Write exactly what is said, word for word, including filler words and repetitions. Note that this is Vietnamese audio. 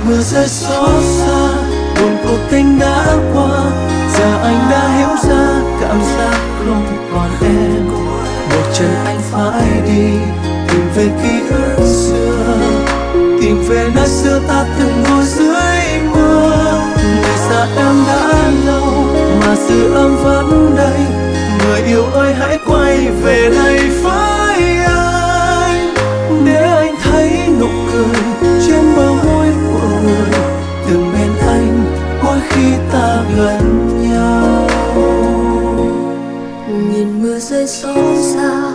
mưa rơi xót xa, buồn cuộc tình đã qua, giờ anh đã hiểu ra cảm giác không còn em. Một chân anh phải đi, tìm về ký ức xưa, tìm về nơi xưa ta từng ngồi dưới mưa. Người xa em đã lâu mà dư âm vẫn đây, người yêu ơi hãy quay về đây với anh, để anh thấy nụ cười trên bờ môi của người từng bên anh mỗi khi ta gần nhau. Nhìn mưa rơi xót xa,